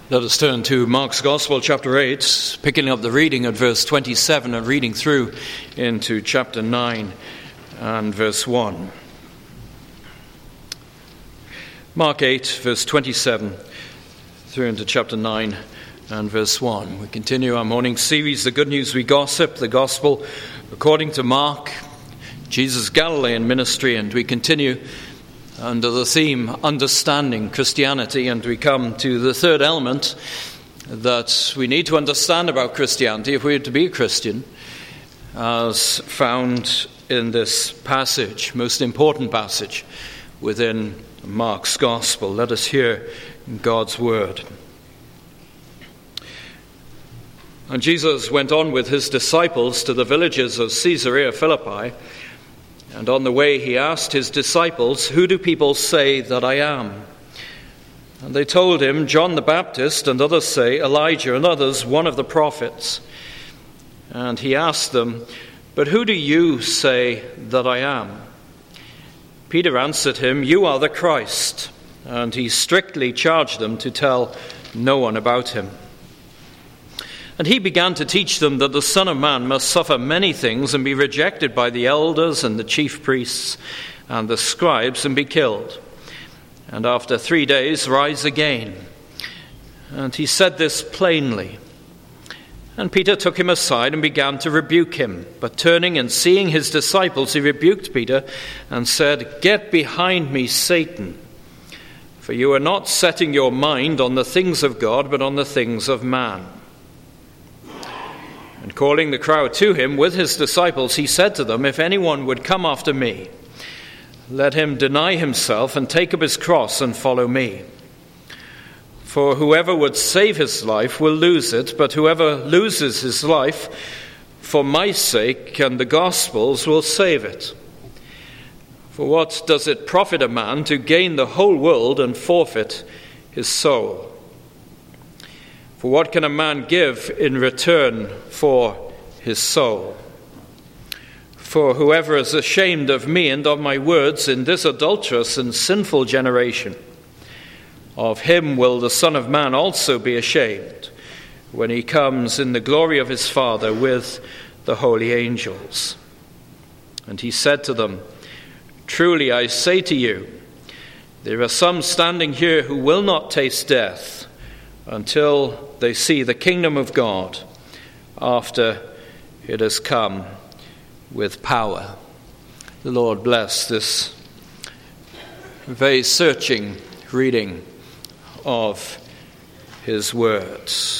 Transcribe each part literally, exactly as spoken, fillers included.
Let us turn to Mark's Gospel, chapter eight, picking up the reading at verse twenty-seven and reading through into chapter nine and verse one. Mark eight, verse twenty-seven, through into chapter nine and verse one. We continue our morning series, The Good News We Gossip, the Gospel according to Mark, Jesus' Galilean ministry, and we continue under the theme, Understanding Christianity, and we come to the third element that we need to understand about Christianity if we are to be a Christian, as found in this passage, most important passage within Mark's Gospel. Let us hear God's word. And Jesus went on with his disciples to the villages of Caesarea Philippi, and on the way he asked his disciples, "Who do people say that I am?" And they told him, "John the Baptist, and others say Elijah, and others one of the prophets." And he asked them, "But who do you say that I am?" Peter answered him, "You are the Christ." And he strictly charged them to tell no one about him. And he began to teach them that the Son of Man must suffer many things and be rejected by the elders and the chief priests and the scribes and be killed, and after three days rise again. And he said this plainly. And Peter took him aside and began to rebuke him. But turning and seeing his disciples, he rebuked Peter and said, "Get behind me, Satan, for you are not setting your mind on the things of God, but on the things of man." And calling the crowd to him with his disciples, he said to them, "If anyone would come after me, let him deny himself and take up his cross and follow me. For whoever would save his life will lose it, but whoever loses his life for my sake and the gospel's will save it. For what does it profit a man to gain the whole world and forfeit his soul? For what can a man give in return for his soul? For whoever is ashamed of me and of my words in this adulterous and sinful generation, of him will the Son of Man also be ashamed when he comes in the glory of his Father with the holy angels." And he said to them, "Truly I say to you, there are some standing here who will not taste death until they see the kingdom of God after it has come with power." The Lord bless this very searching reading of his words.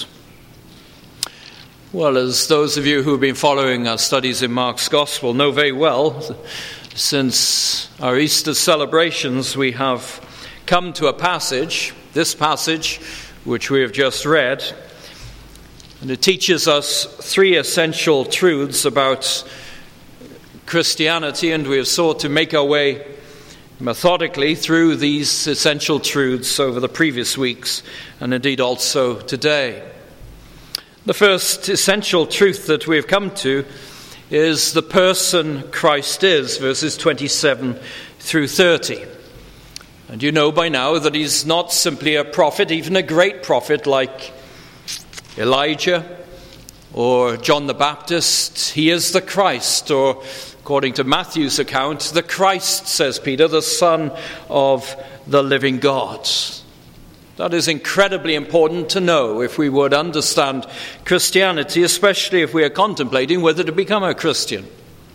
Well, as those of you who have been following our studies in Mark's Gospel know very well, since our Easter celebrations, we have come to a passage, this passage, which we have just read, and it teaches us three essential truths about Christianity, and we have sought to make our way methodically through these essential truths over the previous weeks, and indeed also today. The first essential truth that we have come to is the person Christ is, verses twenty-seven through thirty. And you know by now that he's not simply a prophet, even a great prophet like Elijah or John the Baptist. He is the Christ, or according to Matthew's account, the Christ, says Peter, the Son of the living God. That is incredibly important to know if we would understand Christianity, especially if we are contemplating whether to become a Christian.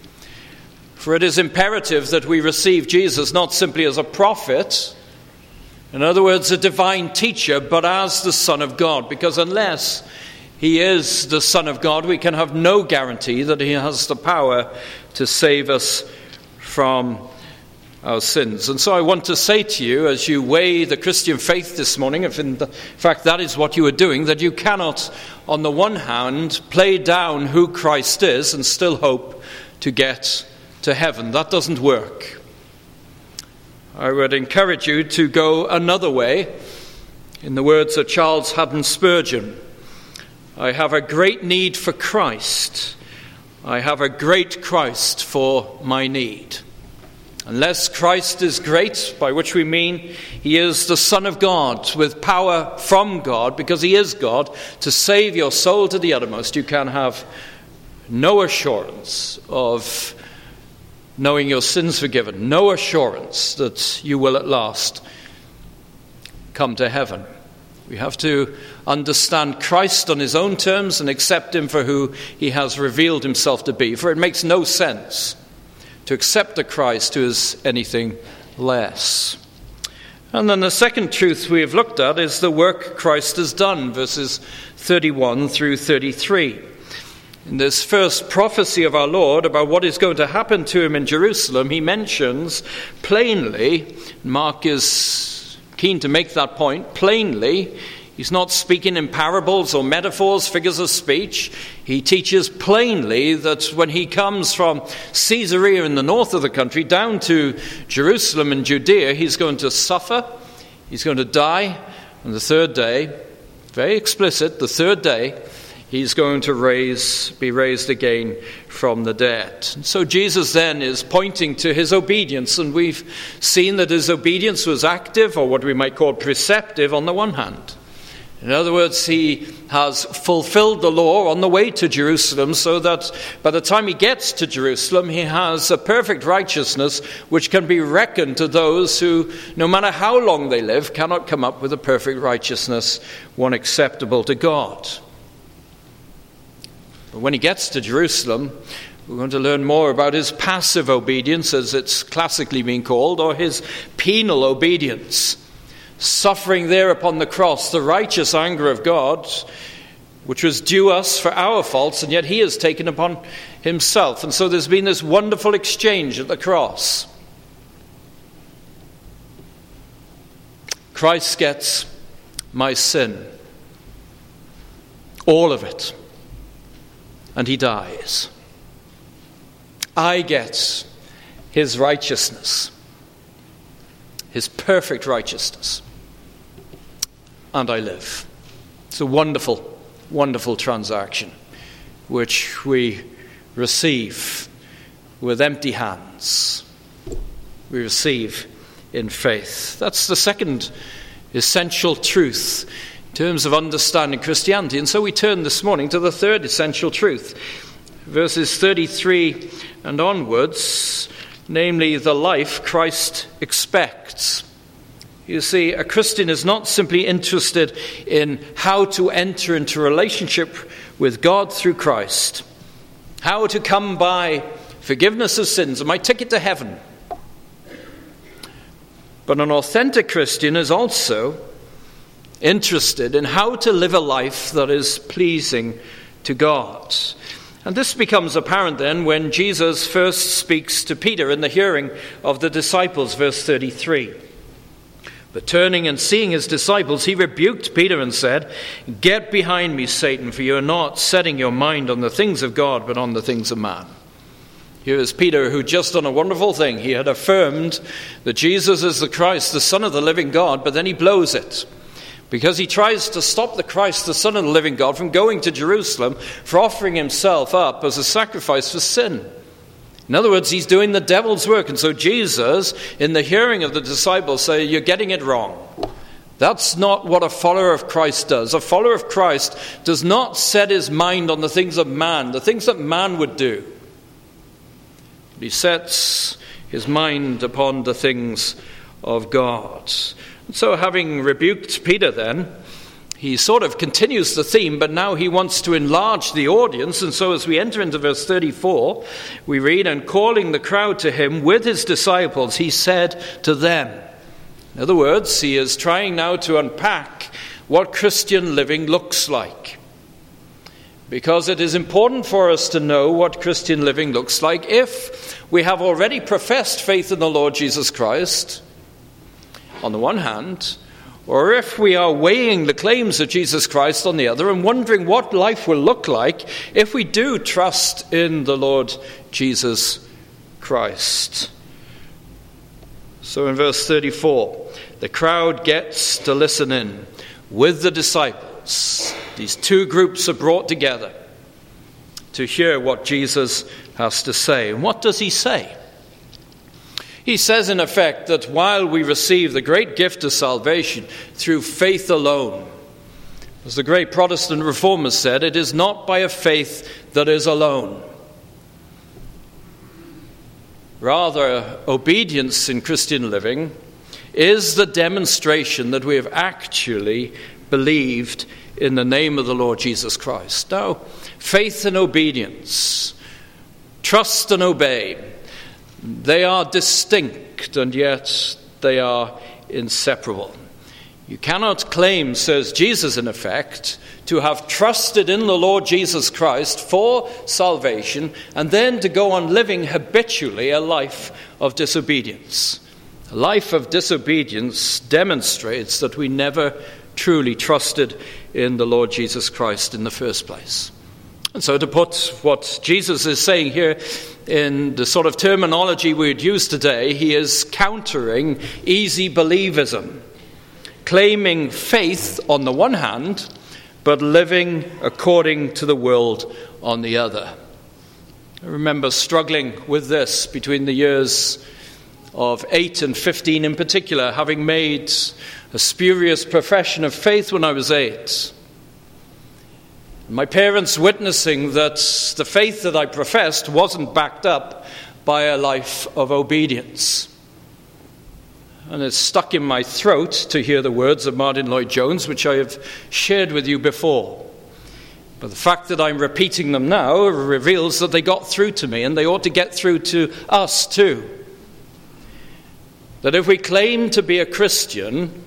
For it is imperative that we receive Jesus not simply as a prophet, in other words, a divine teacher, but as the Son of God. Because unless he is the Son of God, we can have no guarantee that he has the power to save us from our sins. And so I want to say to you, as you weigh the Christian faith this morning, if in, the, in fact that is what you are doing, that you cannot, on the one hand, play down who Christ is and still hope to get to heaven. That doesn't work. I would encourage you to go another way. In the words of Charles Haddon Spurgeon, I have a great need for Christ. I have a great Christ for my need. Unless Christ is great, by which we mean he is the Son of God with power from God, because he is God, to save your soul to the uttermost, you can have no assurance of knowing your sins forgiven, no assurance that you will at last come to heaven. We have to understand Christ on his own terms and accept him for who he has revealed himself to be. For it makes no sense to accept a Christ who is anything less. And then the second truth we have looked at is the work Christ has done, verses thirty-one through thirty-three. In this first prophecy of our Lord about what is going to happen to him in Jerusalem, he mentions plainly, Mark is keen to make that point, plainly. He's not speaking in parables or metaphors, figures of speech. He teaches plainly that when he comes from Caesarea in the north of the country down to Jerusalem in Judea, he's going to suffer, he's going to die, and the third day, very explicit, the third day, he's going to raise, be raised again from the dead. And so Jesus then is pointing to his obedience, and we've seen that his obedience was active, or what we might call preceptive, on the one hand. In other words, he has fulfilled the law on the way to Jerusalem, so that by the time he gets to Jerusalem, he has a perfect righteousness which can be reckoned to those who, no matter how long they live, cannot come up with a perfect righteousness, one acceptable to God. But when he gets to Jerusalem, we're going to learn more about his passive obedience, as it's classically been called, or his penal obedience. Suffering there upon the cross the righteous anger of God, which was due us for our faults, and yet he has taken upon himself. And so there's been this wonderful exchange at the cross. Christ gets my sin, all of it, and he dies. I get his righteousness, his perfect righteousness, and I live. It's a wonderful, wonderful transaction which we receive with empty hands. We receive in faith. That's the second essential truth in terms of understanding Christianity. And so we turn this morning to the third essential truth, verses thirty-three and onwards, namely the life Christ expects. You see, a Christian is not simply interested in how to enter into a relationship with God through Christ, how to come by forgiveness of sins and my ticket to heaven. But an authentic Christian is also interested in how to live a life that is pleasing to God. And this becomes apparent then when Jesus first speaks to Peter in the hearing of the disciples, verse thirty-three. But turning and seeing his disciples, he rebuked Peter and said, "Get behind me, Satan, for you are not setting your mind on the things of God, but on the things of man." Here is Peter, who just done a wonderful thing. He had affirmed that Jesus is the Christ, the Son of the living God, but then he blows it, because he tries to stop the Christ, the Son of the living God, from going to Jerusalem for offering himself up as a sacrifice for sin. In other words, he's doing the devil's work. And so Jesus, in the hearing of the disciples, say, "You're getting it wrong. That's not what a follower of Christ does. A follower of Christ does not set his mind on the things of man, the things that man would do. He sets his mind upon the things of God." And so having rebuked Peter then, he sort of continues the theme, but now he wants to enlarge the audience. And so as we enter into verse thirty-four, we read, "And calling the crowd to him with his disciples, he said to them." In other words, he is trying now to unpack what Christian living looks like. Because it is important for us to know what Christian living looks like if we have already professed faith in the Lord Jesus Christ, on the one hand, or if we are weighing the claims of Jesus Christ on the other and wondering what life will look like if we do trust in the Lord Jesus Christ. So in verse thirty-four, the crowd gets to listen in with the disciples. These two groups are brought together to hear what Jesus has to say. And what does he say? He says, in effect, that while we receive the great gift of salvation through faith alone, as the great Protestant reformers said, it is not by a faith that is alone. Rather, obedience in Christian living is the demonstration that we have actually believed in the name of the Lord Jesus Christ. Now, faith and obedience, trust and obey, they are distinct, and yet they are inseparable. You cannot claim, says Jesus in effect, to have trusted in the Lord Jesus Christ for salvation and then to go on living habitually a life of disobedience. A life of disobedience demonstrates that we never truly trusted in the Lord Jesus Christ in the first place. And so to put what Jesus is saying here in the sort of terminology we would use today, he is countering easy believism, claiming faith on the one hand, but living according to the world on the other. I remember struggling with this between the years of eight and fifteen in particular, having made a spurious profession of faith when I was eight. My parents witnessing that the faith that I professed wasn't backed up by a life of obedience. And it stuck in my throat to hear the words of Martin Lloyd-Jones, which I have shared with you before. But the fact that I'm repeating them now reveals that they got through to me, and they ought to get through to us too. That if we claim to be a Christian,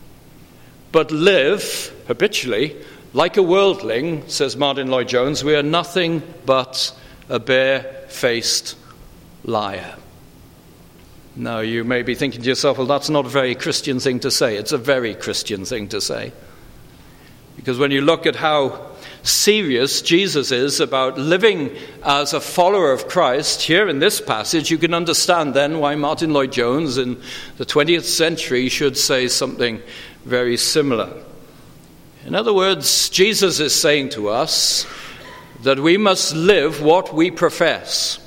but live habitually like a worldling, says Martin Lloyd-Jones, we are nothing but a bare-faced liar. Now, you may be thinking to yourself, well, that's not a very Christian thing to say. It's a very Christian thing to say. Because when you look at how serious Jesus is about living as a follower of Christ, here in this passage, you can understand then why Martin Lloyd-Jones in the twentieth century should say something very similar. In other words, Jesus is saying to us that we must live what we profess.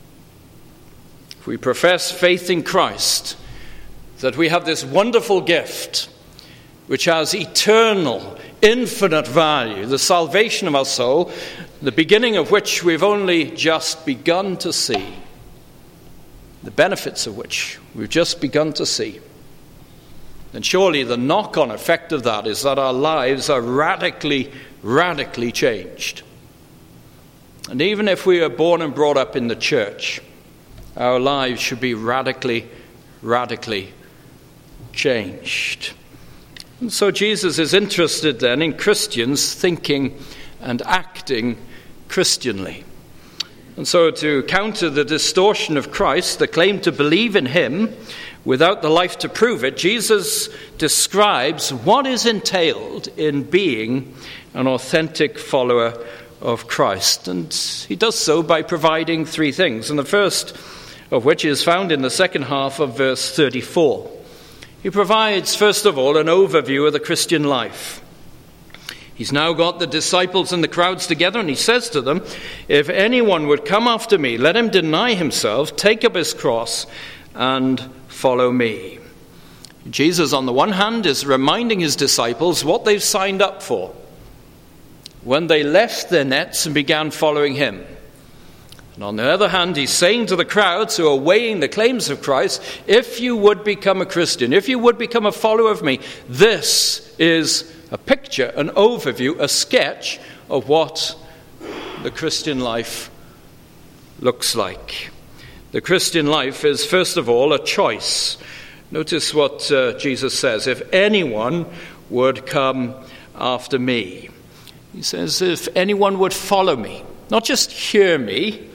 If we profess faith in Christ, that we have this wonderful gift which has eternal, infinite value, the salvation of our soul, the beginning of which we've only just begun to see, the benefits of which we've just begun to see, then surely the knock-on effect of that is that our lives are radically, radically changed. And even if we are born and brought up in the church, our lives should be radically, radically changed. And so Jesus is interested then in Christians thinking and acting Christianly. And so to counter the distortion of Christ, the claim to believe in him without the life to prove it, Jesus describes what is entailed in being an authentic follower of Christ. And he does so by providing three things, and the first of which is found in the second half of verse thirty-four. He provides, first of all, an overview of the Christian life. He's now got the disciples and the crowds together, and he says to them, if anyone would come after me, let him deny himself, take up his cross, and follow me. Jesus, on the one hand, is reminding his disciples what they've signed up for when they left their nets and began following him. And on the other hand, he's saying to the crowds who are weighing the claims of Christ, if you would become a Christian, if you would become a follower of me, this is a picture, an overview, a sketch of what the Christian life looks like. The Christian life is, first of all, a choice. Notice what uh, Jesus says, if anyone would come after me. He says, if anyone would follow me, not just hear me,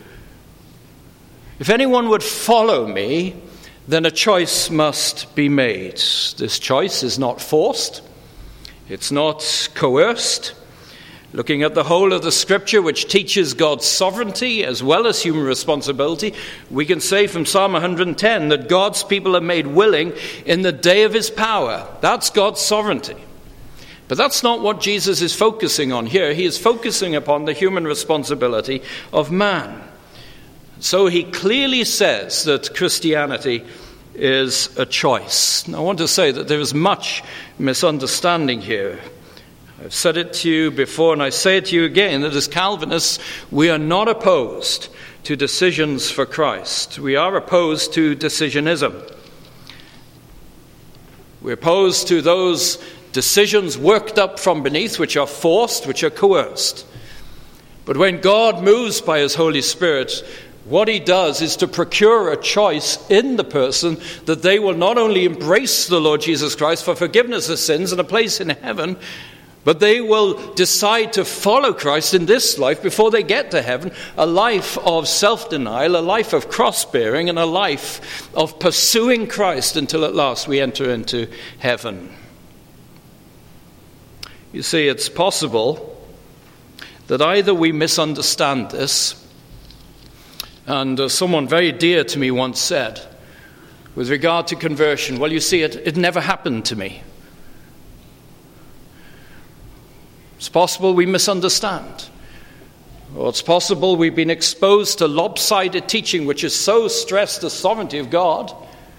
if anyone would follow me, then a choice must be made. This choice is not forced. It's not coerced. Looking at the whole of the Scripture, which teaches God's sovereignty as well as human responsibility, we can say from Psalm one hundred ten that God's people are made willing in the day of his power. That's God's sovereignty. But that's not what Jesus is focusing on here. He is focusing upon the human responsibility of man. So he clearly says that Christianity is a choice. Now, I want to say that there is much misunderstanding here. I've said it to you before, and I say it to you again, that as Calvinists, we are not opposed to decisions for Christ. We are opposed to decisionism. We're opposed to those decisions worked up from beneath, which are forced, which are coerced. But when God moves by his Holy Spirit, what he does is to procure a choice in the person that they will not only embrace the Lord Jesus Christ for forgiveness of sins and a place in heaven, but they will decide to follow Christ in this life before they get to heaven, a life of self-denial, a life of cross-bearing, and a life of pursuing Christ until at last we enter into heaven. You see, it's possible that either we misunderstand this, and uh, someone very dear to me once said, with regard to conversion, well, you see, it, it never happened to me. It's possible we misunderstand. Or it's possible we've been exposed to lopsided teaching which has so stressed the sovereignty of God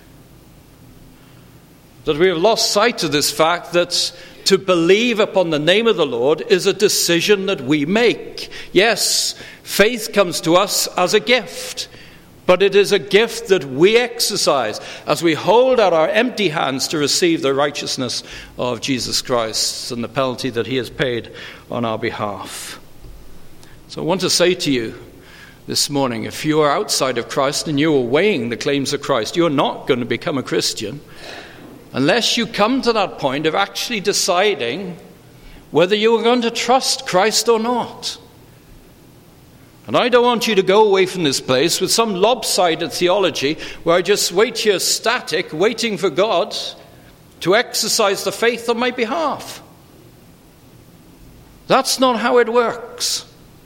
that we have lost sight of this fact that to believe upon the name of the Lord is a decision that we make. Yes, faith comes to us as a gift, but it is a gift that we exercise as we hold out our empty hands to receive the righteousness of Jesus Christ and the penalty that he has paid on our behalf. So I want to say to you this morning, if you are outside of Christ and you are weighing the claims of Christ, you're not going to become a Christian unless you come to that point of actually deciding whether you are going to trust Christ or not. And I don't want you to go away from this place with some lopsided theology where I just wait here static, waiting for God to exercise the faith on my behalf. That's not how it works.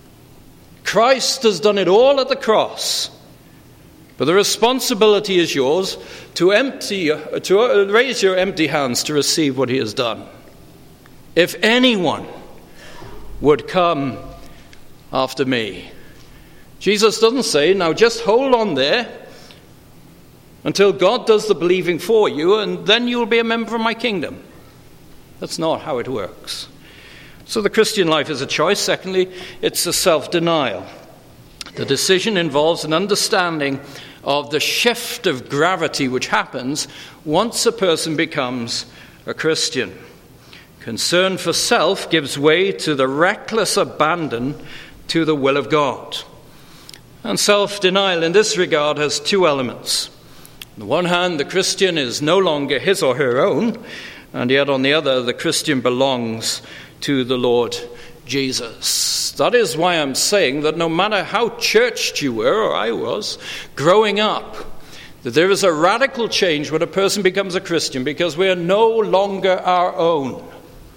Christ has done it all at the cross. But the responsibility is yours to empty, to raise your empty hands to receive what he has done. If anyone would come after me, Jesus doesn't say, now just hold on there until God does the believing for you, and then you'll be a member of my kingdom. That's not how it works. So the Christian life is a choice. Secondly, it's a self-denial. The decision involves an understanding of the shift of gravity which happens once a person becomes a Christian. Concern for self gives way to the reckless abandon to the will of God. And self-denial in this regard has two elements. On the one hand, the Christian is no longer his or her own, and yet on the other, the Christian belongs to the Lord Jesus. That is why I'm saying that no matter how churched you were, or I was, growing up, that there is a radical change when a person becomes a Christian, because we are no longer our own.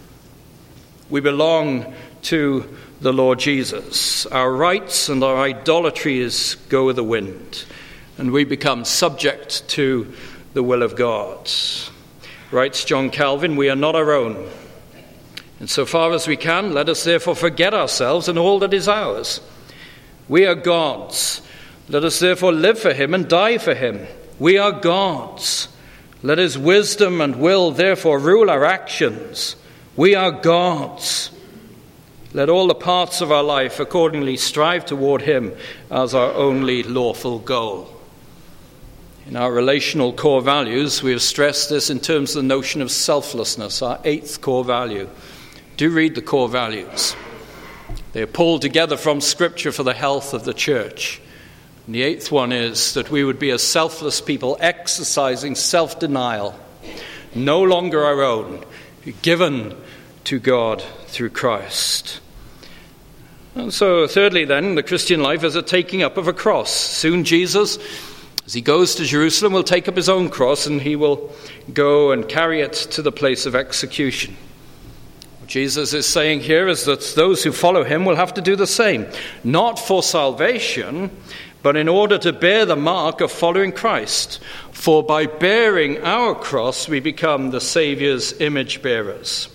We belong to the Lord Jesus. Our rights and our idolatries go with the wind, and we become subject to the will of God. Writes John Calvin, we are not our own. And so far as we can, let us therefore forget ourselves and all that is ours. We are God's. Let us therefore live for him and die for him. We are God's. Let his wisdom and will therefore rule our actions. We are God's. Let all the parts of our life accordingly strive toward him as our only lawful goal. In our relational core values, we have stressed this in terms of the notion of selflessness, our eighth core value. Do read the core values. They are pulled together from Scripture for the health of the church. And the eighth one is that we would be a selfless people exercising self-denial, no longer our own, given to God through Christ. And so thirdly then, the Christian life is a taking up of a cross. Soon Jesus, as he goes to Jerusalem, will take up his own cross and he will go and carry it to the place of execution. What Jesus is saying here is that those who follow him will have to do the same, not for salvation, but in order to bear the mark of following Christ. For by bearing our cross, we become the Saviour's image bearers.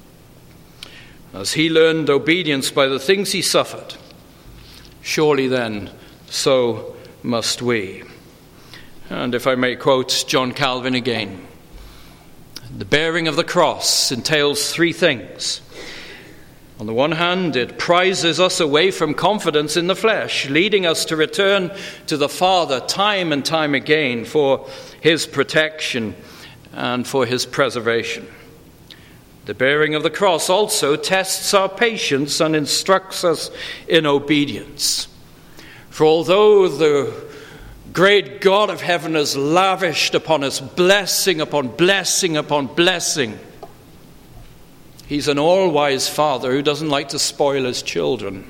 As he learned obedience by the things he suffered, surely then so must we. And if I may quote John Calvin again, the bearing of the cross entails three things. On the one hand, it prizes us away from confidence in the flesh, leading us to return to the Father time and time again for his protection and for his preservation. The bearing of the cross also tests our patience and instructs us in obedience. For although the great God of heaven has lavished upon us blessing upon blessing upon blessing, he's an all-wise Father who doesn't like to spoil his children.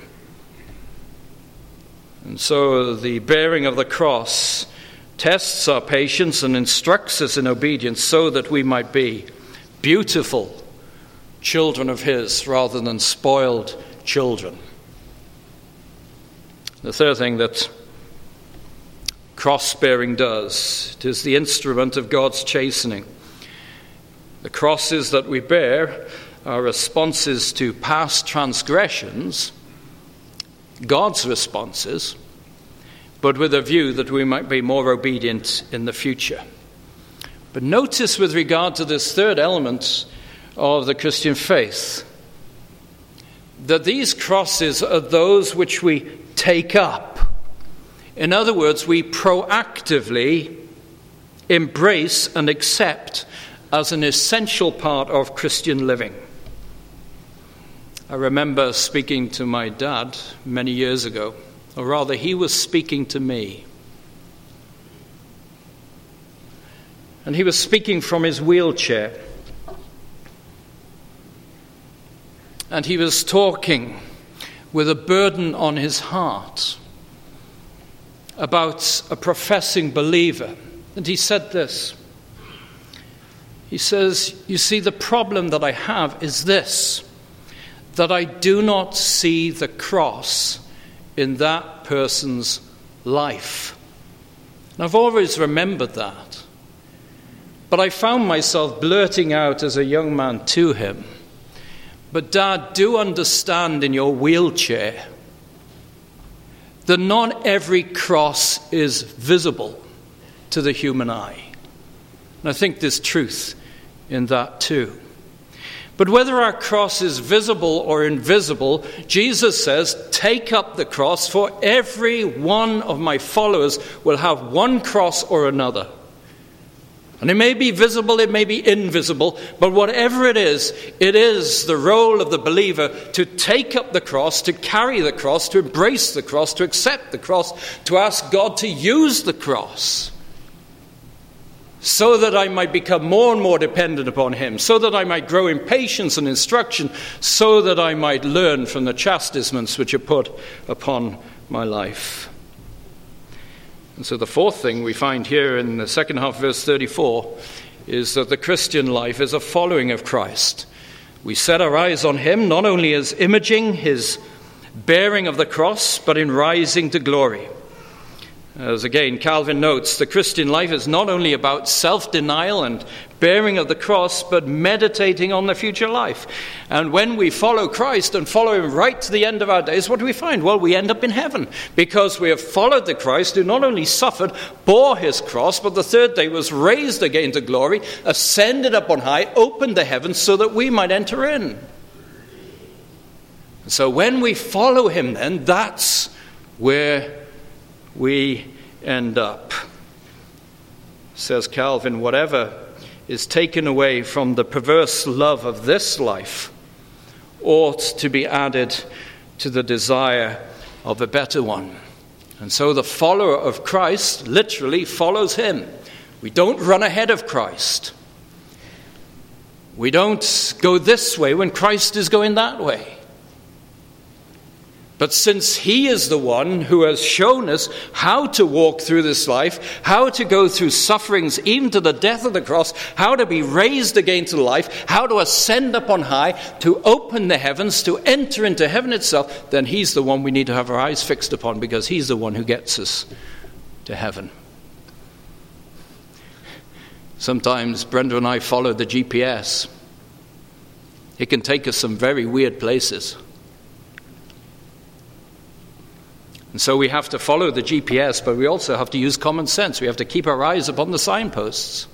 And so the bearing of the cross tests our patience and instructs us in obedience so that we might be beautiful children of his rather than spoiled children. The third thing that cross-bearing does, it is the instrument of God's chastening. The crosses that we bear are responses to past transgressions, God's responses, but with a view that we might be more obedient in the future. But notice with regard to this third element of the Christian faith, that these crosses are those which we take up. In other words, we proactively embrace and accept as an essential part of Christian living. I remember speaking to my dad many years ago, or rather he was speaking to me. And he was speaking from his wheelchair. And he was talking with a burden on his heart about a professing believer. And he said this. He says, you see, the problem that I have is this, that I do not see the cross in that person's life. And I've always remembered that. But I found myself blurting out as a young man to him, but Dad, do understand in your wheelchair that not every cross is visible to the human eye. And I think there's truth in that too. But whether our cross is visible or invisible, Jesus says, take up the cross, for every one of my followers will have one cross or another. And it may be visible, it may be invisible, but whatever it is, it is the role of the believer to take up the cross, to carry the cross, to embrace the cross, to accept the cross, to ask God to use the cross, so that I might become more and more dependent upon him, so that I might grow in patience and instruction, so that I might learn from the chastisements which are put upon my life. And so the fourth thing we find here in the second half of verse thirty-four is that the Christian life is a following of Christ. We set our eyes on him not only as imaging his bearing of the cross, but in rising to glory. As again Calvin notes, the Christian life is not only about self-denial and bearing of the cross, but meditating on the future life. And when we follow Christ and follow him right to the end of our days, what do we find? Well, we end up in heaven, because we have followed the Christ who not only suffered, bore his cross, but the third day was raised again to glory, ascended up on high, opened the heavens so that we might enter in. So when we follow him, then that's where we end up. Says Calvin, whatever is taken away from the perverse love of this life ought to be added to the desire of a better one. And so the follower of Christ literally follows him. We don't run ahead of Christ. We don't go this way when Christ is going that way. But since he is the one who has shown us how to walk through this life, how to go through sufferings, even to the death of the cross, how to be raised again to life, how to ascend up on high, to open the heavens, to enter into heaven itself, then he's the one we need to have our eyes fixed upon, because he's the one who gets us to heaven. Sometimes Brenda and I follow the G P S. It can take us some very weird places. And so we have to follow the G P S, but we also have to use common sense. We have to keep our eyes upon the signposts.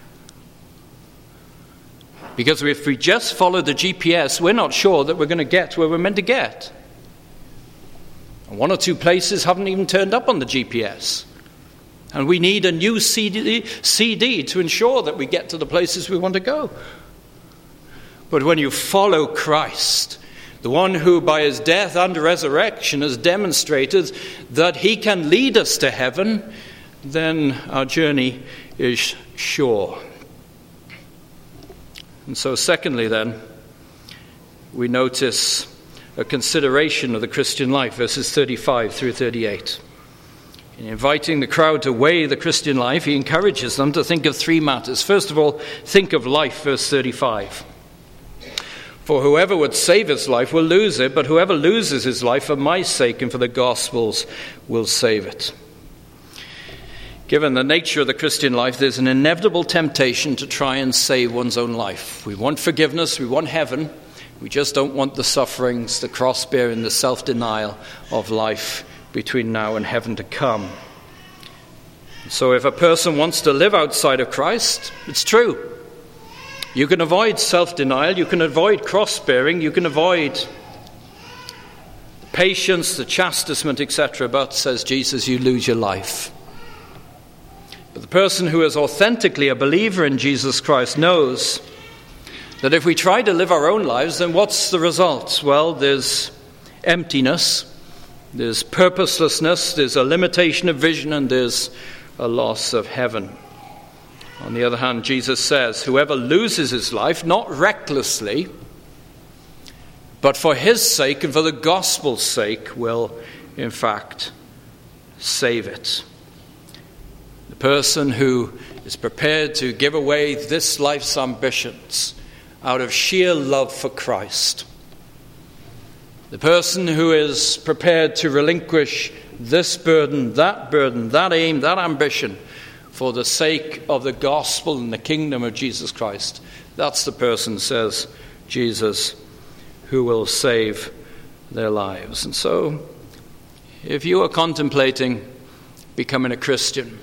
Because if we just follow the G P S, we're not sure that we're going to get where we're meant to get. And one or two places haven't even turned up on the G P S. And we need a new C D, C D to ensure that we get to the places we want to go. But when you follow Christ, the one who by his death and resurrection has demonstrated that he can lead us to heaven, then our journey is sure. And so secondly then, we notice a consideration of the Christian life, verses thirty-five through thirty-eight. In inviting the crowd to weigh the Christian life, he encourages them to think of three matters. First of all, think of life, verse thirty-five. For whoever would save his life will lose it, but whoever loses his life for my sake and for the gospel's will save it. Given the nature of the Christian life, there's an inevitable temptation to try and save one's own life. We want forgiveness, we want heaven, we just don't want the sufferings, the cross-bearing, the self-denial of life between now and heaven to come. So if a person wants to live outside of Christ, it's true. You can avoid self-denial, you can avoid cross-bearing, you can avoid patience, the chastisement, et cetera. But, says Jesus, you lose your life. But the person who is authentically a believer in Jesus Christ knows that if we try to live our own lives, then what's the result? Well, there's emptiness, there's purposelessness, there's a limitation of vision, and there's a loss of heaven. On the other hand, Jesus says, whoever loses his life, not recklessly, but for his sake and for the gospel's sake, will, in fact, save it. The person who is prepared to give away this life's ambitions out of sheer love for Christ, the person who is prepared to relinquish this burden, that burden, that aim, that ambition, for the sake of the gospel and the kingdom of Jesus Christ, that's the person, says Jesus, who will save their lives. And so, if you are contemplating becoming a Christian,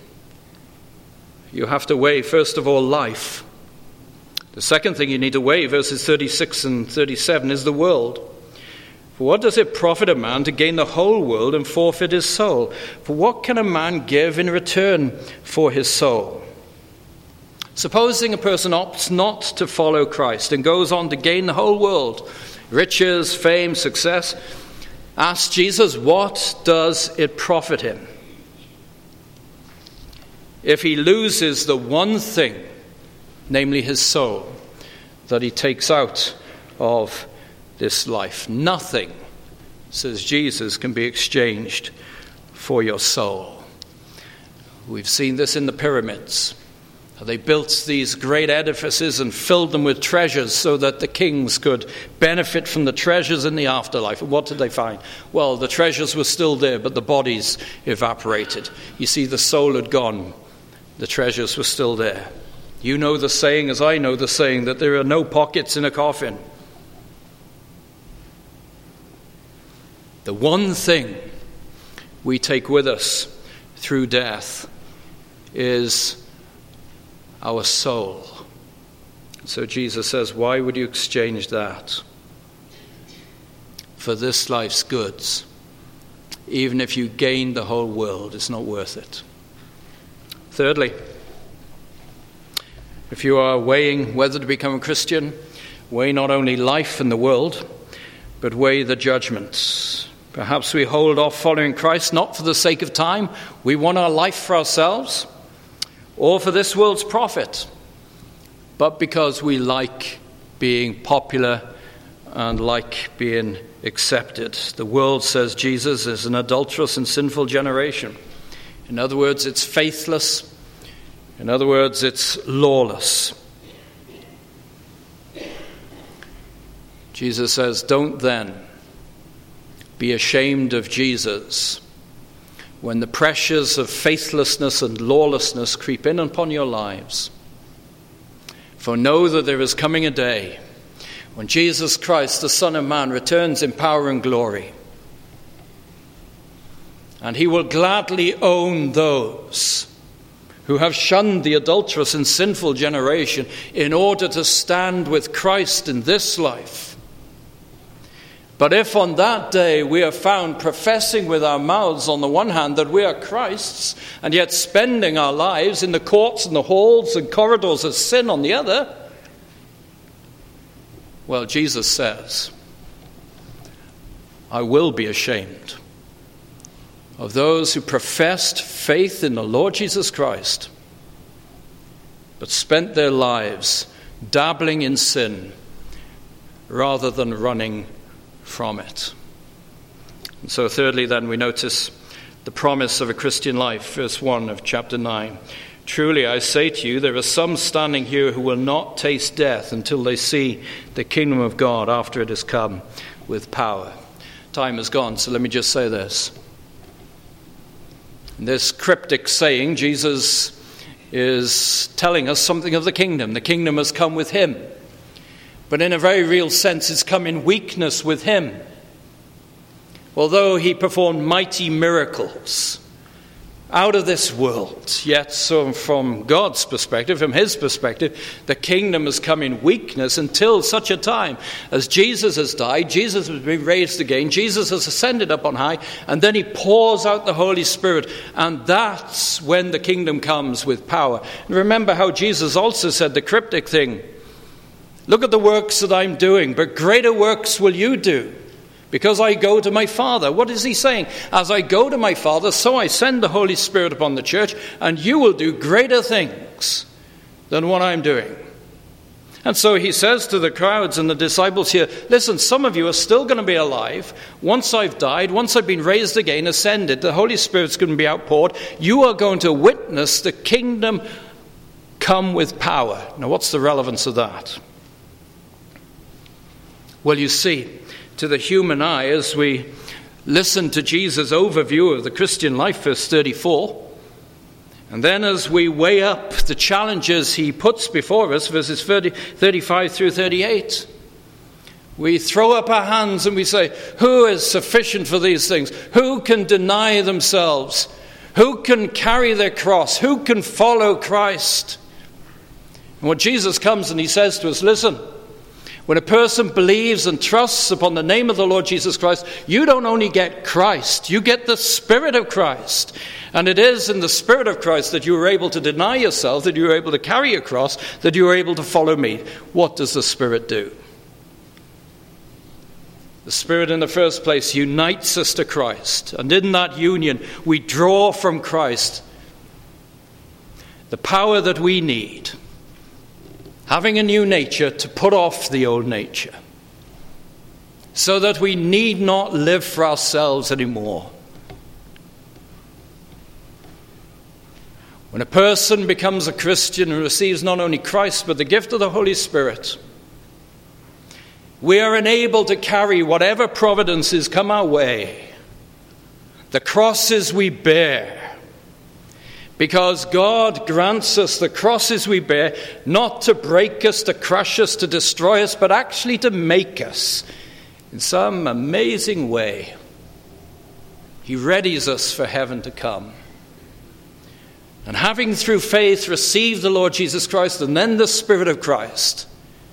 you have to weigh, first of all, life. The second thing you need to weigh, verses thirty-six and thirty-seven, is the world. For what does it profit a man to gain the whole world and forfeit his soul? For what can a man give in return for his soul? Supposing a person opts not to follow Christ and goes on to gain the whole world, riches, fame, success, ask Jesus, what does it profit him? If he loses the one thing, namely his soul, that he takes out of this life. Nothing, says Jesus, can be exchanged for your soul. We've seen this in the pyramids. They built these great edifices and filled them with treasures so that the kings could benefit from the treasures in the afterlife. And what did they find? Well, the treasures were still there, but the bodies evaporated. You see, the soul had gone. The treasures were still there. You know the saying, as I know the saying, that there are no pockets in a coffin. The one thing we take with us through death is our soul. So Jesus says, why would you exchange that for this life's goods? Even if you gained the whole world, it's not worth it. Thirdly, if you are weighing whether to become a Christian, weigh not only life and the world, but weigh the judgments. Perhaps we hold off following Christ not for the sake of time. We want our life for ourselves or for this world's profit, but because we like being popular and like being accepted. The world, says Jesus, is an adulterous and sinful generation. In other words, it's faithless. In other words, it's lawless. Jesus says, don't then be ashamed of Jesus when the pressures of faithlessness and lawlessness creep in upon your lives. For know that there is coming a day when Jesus Christ, the Son of Man, returns in power and glory. And he will gladly own those who have shunned the adulterous and sinful generation in order to stand with Christ in this life. But if on that day we are found professing with our mouths on the one hand that we are Christ's, and yet spending our lives in the courts and the halls and corridors of sin on the other, well, Jesus says, I will be ashamed of those who professed faith in the Lord Jesus Christ, but spent their lives dabbling in sin rather than running from it. And so thirdly then we notice the promise of a Christian life, verse one of chapter nine. Truly I say to you, there are some standing here who will not taste death until they see the kingdom of God after it has come with power. Time is gone, so let me just say this. In this cryptic saying, Jesus is telling us something of the kingdom. The kingdom has come with him. But in a very real sense, it's come in weakness with him. Although he performed mighty miracles out of this world, yet so from God's perspective, from his perspective, the kingdom has come in weakness until such a time as Jesus has died, Jesus has been raised again, Jesus has ascended up on high, and then he pours out the Holy Spirit, and that's when the kingdom comes with power. And remember how Jesus also said the cryptic thing, look at the works that I'm doing, but greater works will you do, because I go to my Father. What is he saying? As I go to my Father, so I send the Holy Spirit upon the church, and you will do greater things than what I'm doing. And so he says to the crowds and the disciples here, listen, some of you are still going to be alive. Once I've died, once I've been raised again, ascended, the Holy Spirit's going to be outpoured. You are going to witness the kingdom come with power. Now, what's the relevance of that? Well, you see, to the human eye, as we listen to Jesus' overview of the Christian life, verse thirty-four, and then as we weigh up the challenges he puts before us, verses thirty, thirty-five through thirty-eight, we throw up our hands and we say, who is sufficient for these things? Who can deny themselves? Who can carry their cross? Who can follow Christ? And when Jesus comes and he says to us, listen, when a person believes and trusts upon the name of the Lord Jesus Christ, you don't only get Christ, you get the Spirit of Christ. And it is in the Spirit of Christ that you are able to deny yourself, that you are able to carry a cross, that you are able to follow me. What does the Spirit do? The Spirit, in the first place, unites us to Christ. And in that union, we draw from Christ the power that we need, having a new nature to put off the old nature, so that we need not live for ourselves anymore. When a person becomes a Christian and receives not only Christ but the gift of the Holy Spirit, we are enabled to carry whatever providences come our way, the crosses we bear, because God grants us the crosses we bear, not to break us, to crush us, to destroy us, but actually to make us in some amazing way. He readies us for heaven to come. And having through faith received the Lord Jesus Christ and then the Spirit of Christ,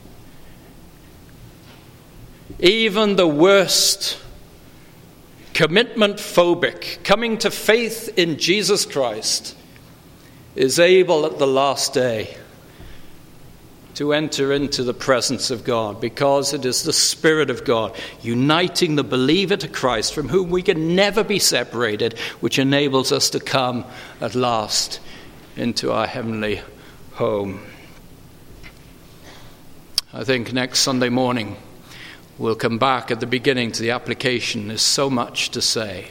even the worst commitment phobic coming to faith in Jesus Christ is able at the last day to enter into the presence of God, because it is the Spirit of God uniting the believer to Christ, from whom we can never be separated, which enables us to come at last into our heavenly home. I think next Sunday morning we'll come back at the beginning to the application. There's so much to say.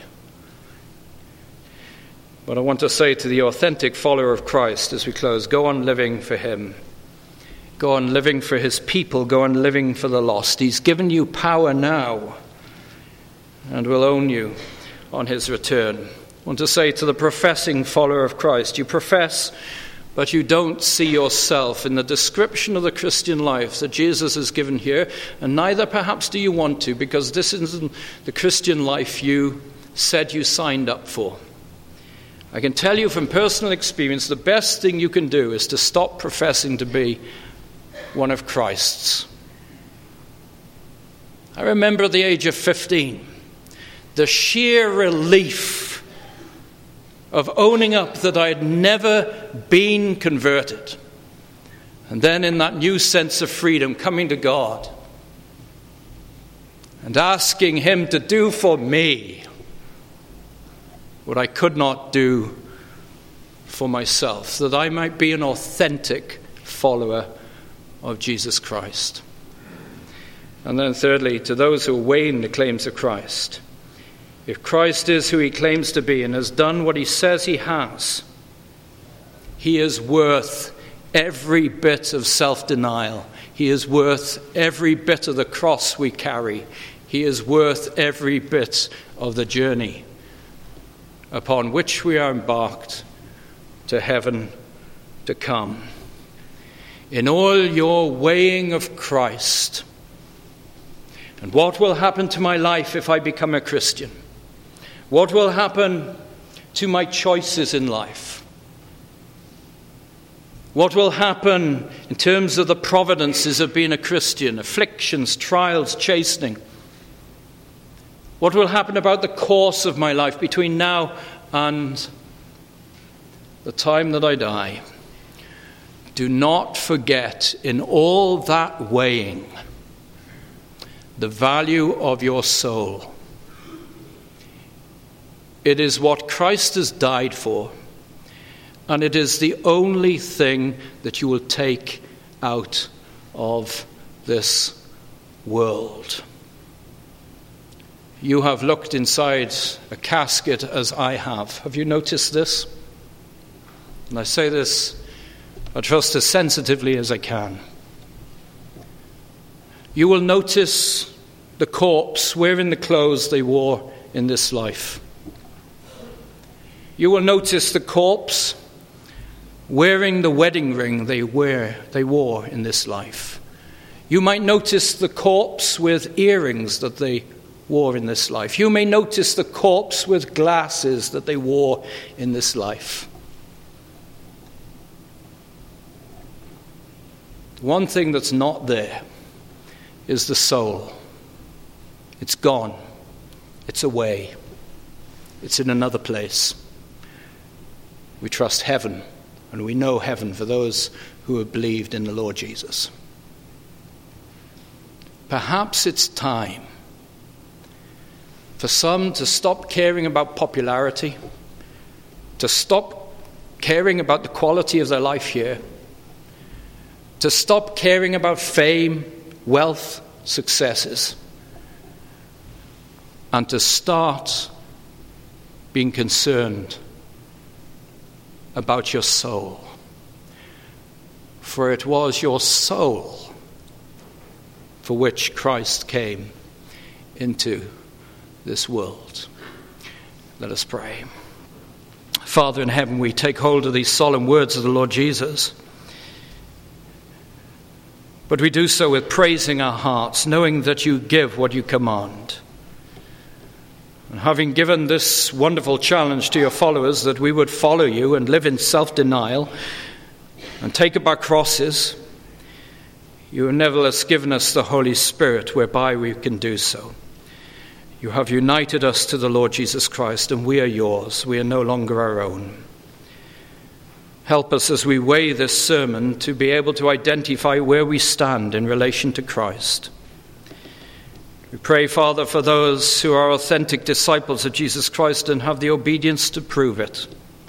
But I want to say to the authentic follower of Christ as we close, go on living for him. Go on living for his people. Go on living for the lost. He's given you power now and will own you on his return. I want to say to the professing follower of Christ, you profess, but you don't see yourself in the description of the Christian life that Jesus has given here, and neither perhaps do you want to, because this isn't the Christian life you said you signed up for. I can tell you from personal experience, the best thing you can do is to stop professing to be one of Christ's. I remember at the age of fifteen, the sheer relief of owning up that I had never been converted. And then in that new sense of freedom, coming to God and asking him to do for me what I could not do for myself, that I might be an authentic follower of Jesus Christ. And then thirdly, to those who are weighing the claims of Christ, if Christ is who he claims to be and has done what he says he has, he is worth every bit of self-denial. He is worth every bit of the cross we carry. He is worth every bit of the journey upon which we are embarked to heaven to come. In all your weighing of Christ, and what will happen to my life if I become a Christian? What will happen to my choices in life? What will happen in terms of the providences of being a Christian? Afflictions, trials, chastening. What will happen about the course of my life between now and the time that I die? Do not forget in all that weighing the value of your soul. It is what Christ has died for, and it is the only thing that you will take out of this world. You have looked inside a casket as I have. Have you noticed this? And I say this, I trust, as sensitively as I can. You will notice the corpse wearing the clothes they wore in this life. You will notice the corpse wearing the wedding ring they wear, they wore in this life. You might notice the corpse with earrings that they wore in this life. You may notice the corpse with glasses that they wore in this life. One thing that's not there is the soul. It's gone. It's away. It's in another place. We trust heaven, and we know heaven for those who have believed in the Lord Jesus. Perhaps it's time for some to stop caring about popularity, to stop caring about the quality of their life here, to stop caring about fame, wealth, successes, and to start being concerned about your soul. For it was your soul for which Christ came into this world. Let us pray. Father in heaven, we take hold of these solemn words of the Lord Jesus. But we do so with praising our hearts, knowing that you give what you command. And having given this wonderful challenge to your followers that we would follow you and live in self-denial and take up our crosses, you have nevertheless given us the Holy Spirit whereby we can do so. You have united us to the Lord Jesus Christ, and we are yours. We are no longer our own. Help us as we weigh this sermon to be able to identify where we stand in relation to Christ. We pray, Father, for those who are authentic disciples of Jesus Christ and have the obedience to prove it,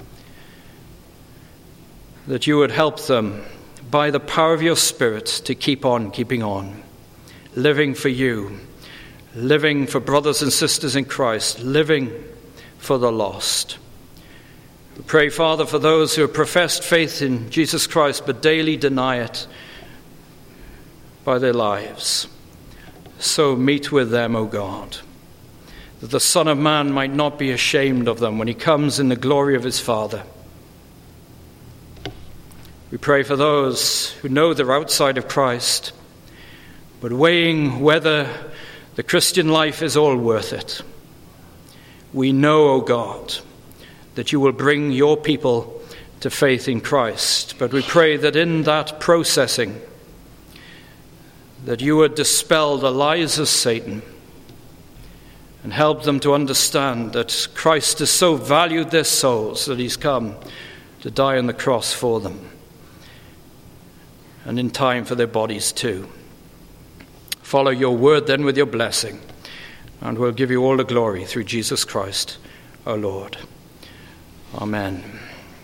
that you would help them by the power of your Spirit to keep on keeping on, living for you, living for brothers and sisters in Christ, living for the lost. We pray, Father, for those who have professed faith in Jesus Christ but daily deny it by their lives. So meet with them, O God, that the Son of Man might not be ashamed of them when he comes in the glory of his Father. We pray for those who know they're outside of Christ, but weighing whether the Christian life is all worth it. We know, O God, that you will bring your people to faith in Christ. But we pray that in that processing, that you would dispel the lies of Satan and help them to understand that Christ has so valued their souls that he's come to die on the cross for them, and in time for their bodies too. Follow your word then with your blessing, and we'll give you all the glory through Jesus Christ, our Lord. Amen.